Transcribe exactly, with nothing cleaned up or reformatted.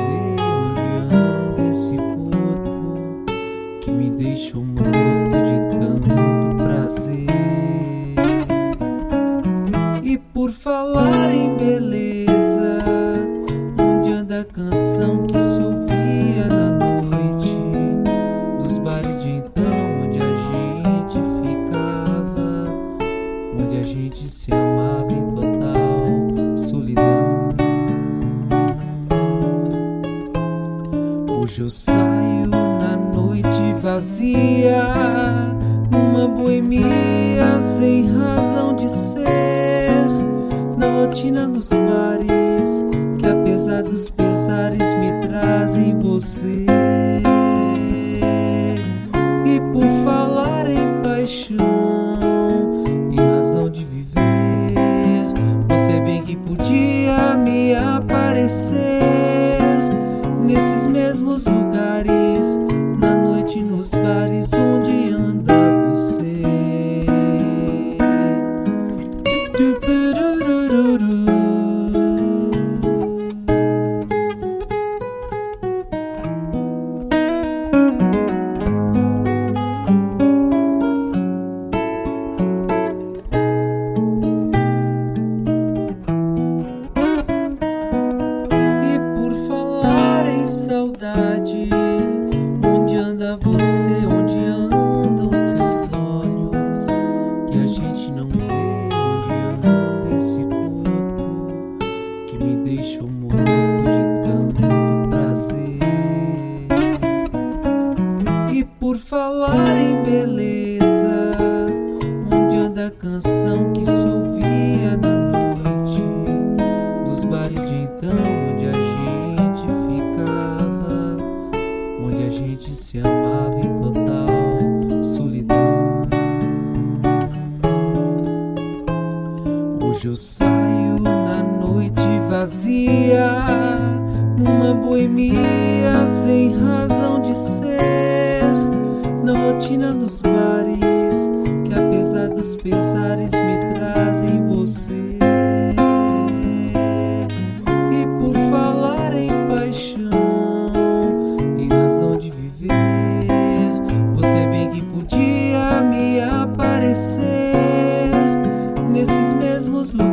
vê onde anda esse corpo que me deixou morto de tanto prazer. E por falar em beleza, onde anda a canção que se ouvia na noite dos bares de então, onde a gente ficava, onde a gente se amava em total solidão. Hoje eu saio na noite vazia, numa boemia sem razão de ser, na rotina dos bares que apesar dos pesares me trazem você. E por falar em paixão, em razão de viver, você bem que podia me aparecer nesses mesmos lugares, na noite nos bares onde anda você. Saudade, onde anda você, onde andam seus olhos, que a gente não vê, onde anda esse corpo que me deixou morto de tanto prazer. E por falar em beleza, onde anda a canção que se ouvia na noite dos bares de então, onde a gente ficava, onde a gente se amava em total solidão. Hoje eu saio na noite vazia, numa boemia sem razão de ser, na rotina dos bares que apesar dos pesares me trazem você. E por falar em paixão, de viver, você bem que podia me aparecer nesses mesmos lugares,